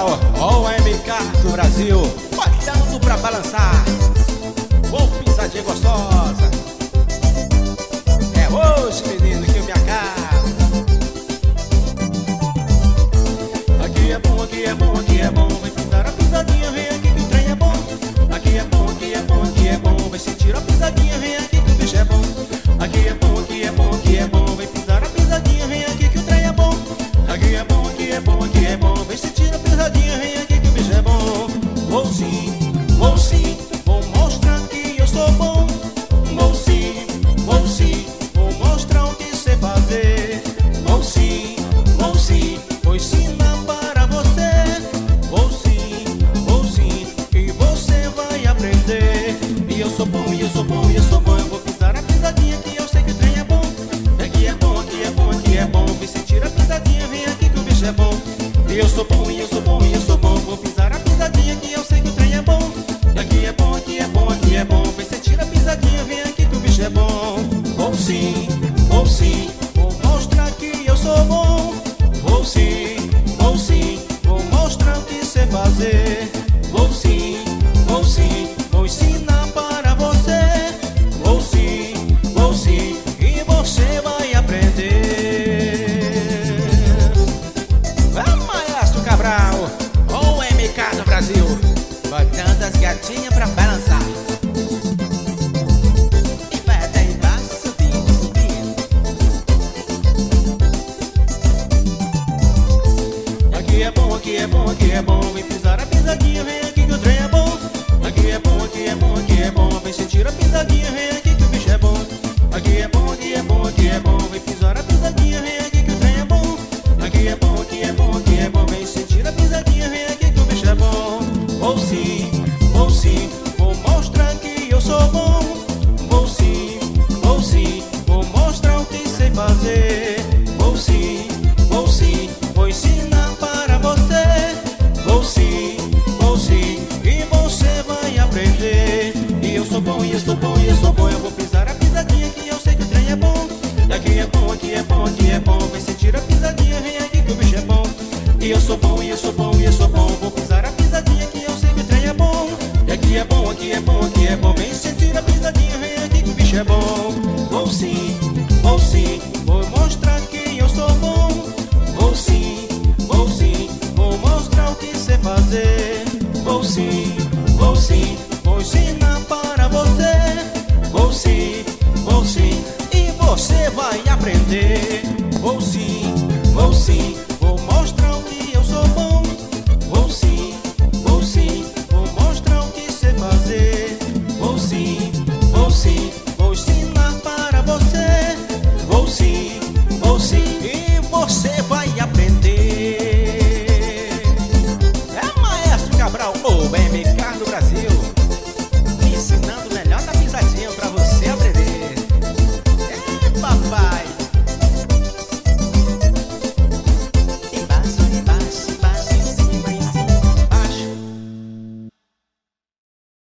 Cabral, ó o MK do Brasil, botando pra balançar. Ô pisadinha gostosa, é hoje, menino, que eu me acabo. Aqui é bom, aqui é bom, aqui é bom. Vem pisar a pisadinha, vem aqui que o trem é bom. Aqui é bom, aqui é bom, aqui é bom. Vem sentir a pisadinha, vem aqui que o bicho é bom. Aqui é bom, aqui é bom, aqui é bom. Vem pisar a pisadinha, vem aqui que o trem é bom. Aqui é bom, aqui é bom, aqui é bom. Vem sentir a pisadinha, vem aqui que o bicho é bom. Vou sim, vou mostrar que eu sou bom. Vou sim, vou mostrar o que sei fazer. Vou sim, vou ensinar para você. Vou sim, e você vai aprender. E eu sou bom, e eu sou bom, e eu sou bom. Eu vou pisar a pisadinha que eu sei que o trem é bom. Aqui é bom, aqui é bom, aqui é bom. Vem sentir a pisadinha, vem aqui que o bicho é bom. E eu sou bom, e eu sou bom, e eu sou bom. Vou pisar a pisadinha que eu sei que o trem é bom. Aqui é bom, aqui é bom, aqui é bom. Vem sentir a pisadinha, vem aqui que o bicho é bom. Vou sim, vou mostrar que eu sou bom. Vou sim, vou mostrar o que sei fazer. Vou sim, vou ensinar para você. Vou sim, e você vai aprender. Vamos, Maestro Cabral, o MK do Brasil, botando as gatinhas pra balançar. E vai até embaixo, subindo. Aqui é bom, aqui é bom, aqui é bom. Vem pisar a pisadinha, vem aqui que o trem é bom. Aqui é bom, aqui é bom, aqui é bom. Vem sentir a pisadinha, vem aqui que o bicho é bom. Aqui é bom, aqui é bom, aqui é bom. Vem pisar a pisadinha, vem aqui que o trem é bom. Aqui é bom, aqui é bom, aqui é bom. Vem sentir a pisadinha, vem aqui que o bicho é bom. Vou sim, vou mostrar que eu sou bom. Vou sim, vou mostrar o que sei fazer. Vou sim, vou ensinar para você. Vou sim, e você vai aprender. E eu sou bom, e eu sou bom, e eu sou bom. Eu vou pisar a pisadinha que eu sei que o trem é bom. Aqui é bom, aqui é bom, aqui é bom. Vem sentir a pisadinha, vem aqui que o bicho é bom. E eu sou bom, e eu sou bom, e eu sou bom. Vou pisar a pisadinha que eu sei que o trem é bom. E aqui é bom, aqui é bom, aqui é bom. Vem sentir a pisadinha, vem aqui que o bicho é bom. Vou sim, vou mostrar que eu sou bom. Vou sim, vou mostrar o que sei fazer. Vou sim, vou ensinar para você. Vou sim, e você vai aprender. Vou sim,